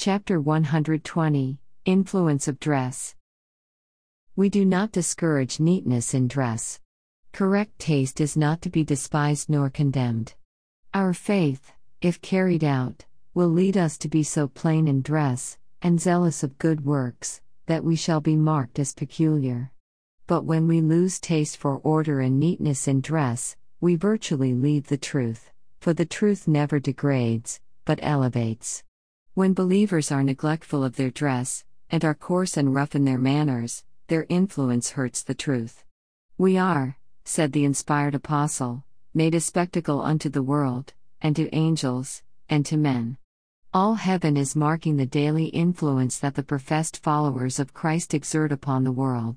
Chapter 120 Influence of Dress. We do not discourage neatness in dress. Correct taste is not to be despised nor condemned. Our faith, if carried out, will lead us to be so plain in dress, and zealous of good works, that we shall be marked as peculiar. But when we lose taste for order and neatness in dress, we virtually leave the truth, for the truth never degrades, but elevates. When believers are neglectful of their dress, and are coarse and rough in their manners, their influence hurts the truth. We are, said the inspired apostle, made a spectacle unto the world, and to angels, and to men. All heaven is marking the daily influence that the professed followers of Christ exert upon the world.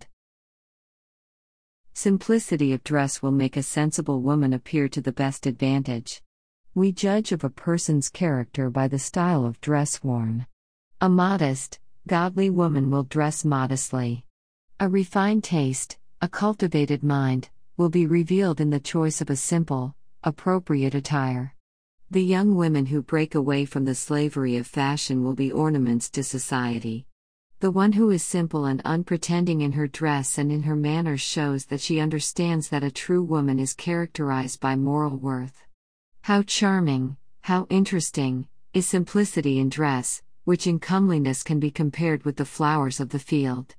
Simplicity of dress will make a sensible woman appear to the best advantage. We judge of a person's character by the style of dress worn. A modest, godly woman will dress modestly. A refined taste, a cultivated mind, will be revealed in the choice of a simple, appropriate attire. The young women who break away from the slavery of fashion will be ornaments to society. The one who is simple and unpretending in her dress and in her manners shows that she understands that a true woman is characterized by moral worth. How charming, how interesting, is simplicity in dress, which in comeliness can be compared with the flowers of the field.